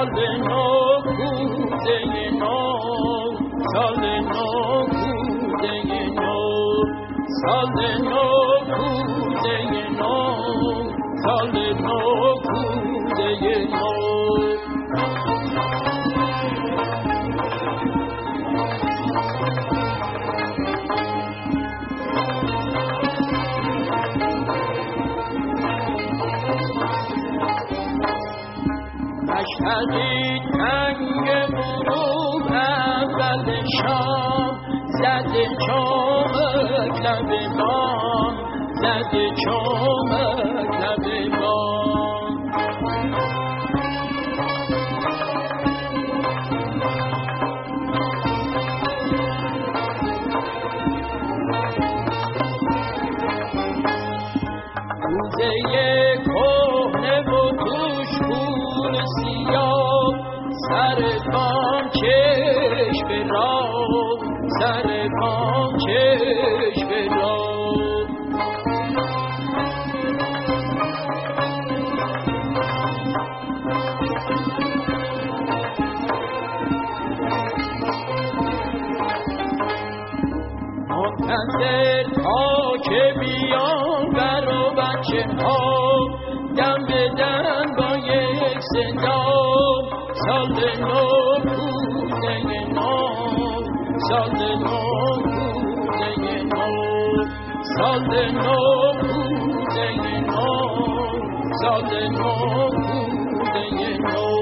سال نو کوزه نو سال نو کوزه نو سال نو کوزه نو سال نو کوزه نو مشهدی تنگ غروب اول شام زده چومک لب بام زده چومک لب بام روزه کهنه و توش پول سیاه سر بام چشم راه سر بام چشم راه منتظر تا که بیان برا بچه ها دم بدن با یک صدا سال نو کوزه نو سال نو کوزه نو سال نو کوزه نو سال نو کوزه نو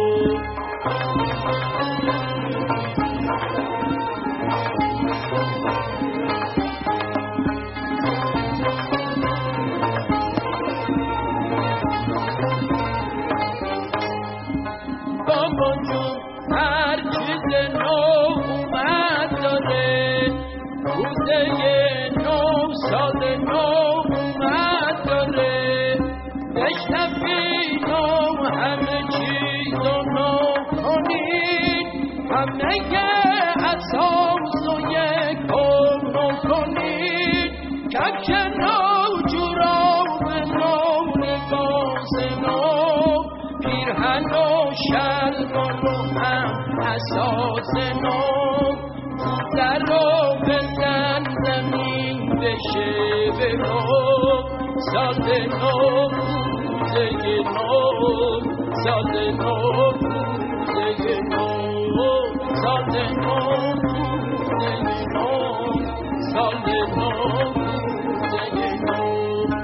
بابا جون هر چیز نو اومد داره روزه نو سال نو اومد داره بشنفی نو همه چیز رو نو کنید همه اساس و یک نو کنید کفش نو جوراب نو لباس نو پیرهن و شلوار رو هم اساس نو در رو بزن زمین بشه به رو سال نو کوزه نو سال نو کوزه نو سال نو کوزه نو سال نو کوزه نو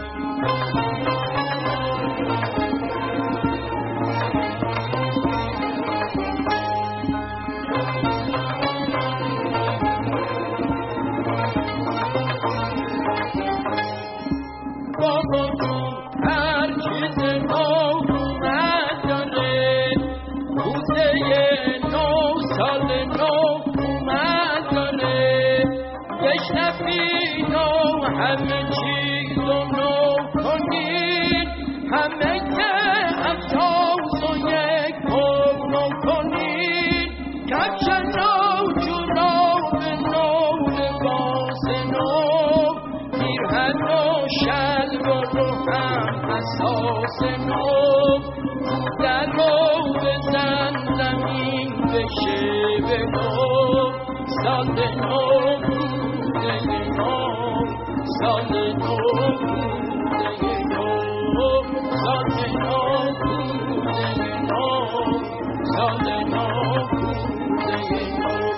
بابا جون هر چیز نو اومد داره روزه نو سال نو اومد داره بشنفی نو همه چیز رو نو کنید همه اساس و یک نو کنید کفش نو جوراب نو لباس نو پیرهن و شلوار رو هم اساس نو در رو بزن زمین بشه به نو سال نو کوزه نو سال نو کوزه نو سال نو کوزه نو سال نو کوزه نو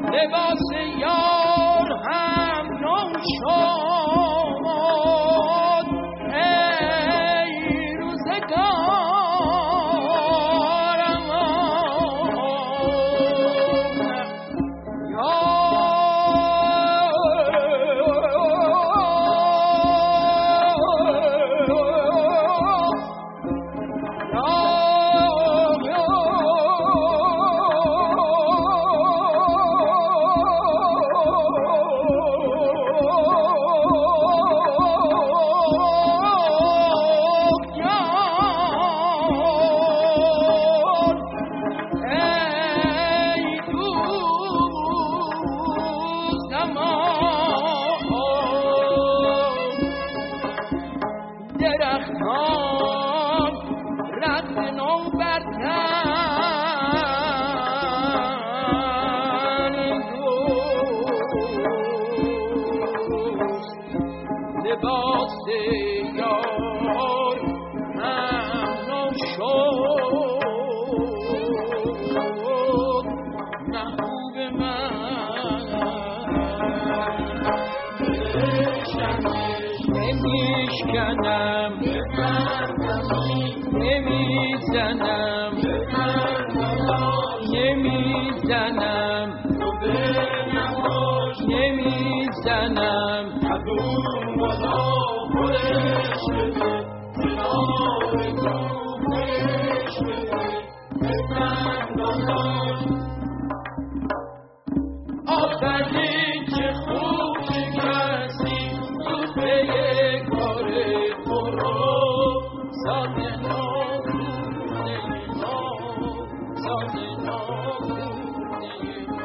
لباس یار هم نو شد جهان رد نو برتن دوست لباس یار هم نو شد محبوب من نمیشکنم نمیزنم نمیزنم نمیزنم آفرین چه خوب کسی تو به یک کار برو ساده ناخونه ما ساده ناخونه